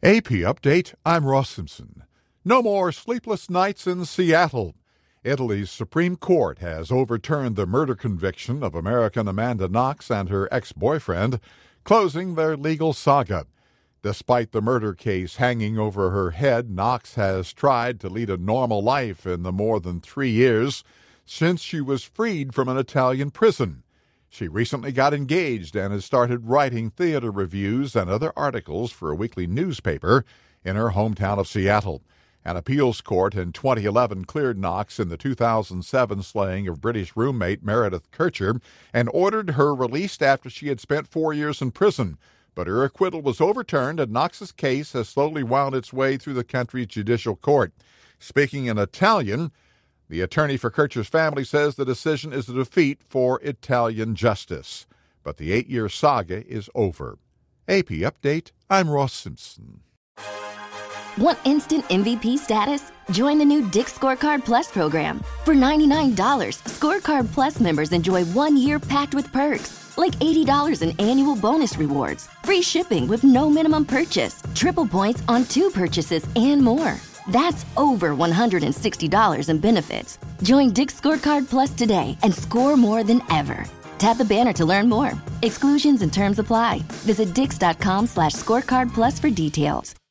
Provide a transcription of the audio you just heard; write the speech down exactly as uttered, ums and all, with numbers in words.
A P Update, I'm Ross Simpson. No more sleepless nights in Seattle. Italy's Supreme Court has overturned the murder conviction of American Amanda Knox and her ex-boyfriend, closing their legal saga. Despite the murder case hanging over her head, Knox has tried to lead a normal life in the more than three years since she was freed from an Italian prison. She recently got engaged and has started writing theater reviews and other articles for a weekly newspaper in her hometown of Seattle. An appeals court in twenty eleven cleared Knox in the two thousand seven slaying of British roommate Meredith Kercher and ordered her released after she had spent four years in prison. But her acquittal was overturned, and Knox's case has slowly wound its way through the country's judicial court. Speaking in Italian, the attorney for Kercher's family says the decision is a defeat for Italian justice. But the eight-year saga is over. A P Update, I'm Ross Simpson. Want instant M V P status? Join the new Dick's Scorecard Plus program. For ninety-nine dollars, Scorecard Plus members enjoy one year packed with perks, like eighty dollars in annual bonus rewards, free shipping with no minimum purchase, triple points on two purchases, and more. That's over one hundred sixty dollars in benefits. Join Dick's Scorecard Plus today and score more than ever. Tap the banner to learn more. Exclusions and terms apply. Visit dix.com slash scorecard plus for details.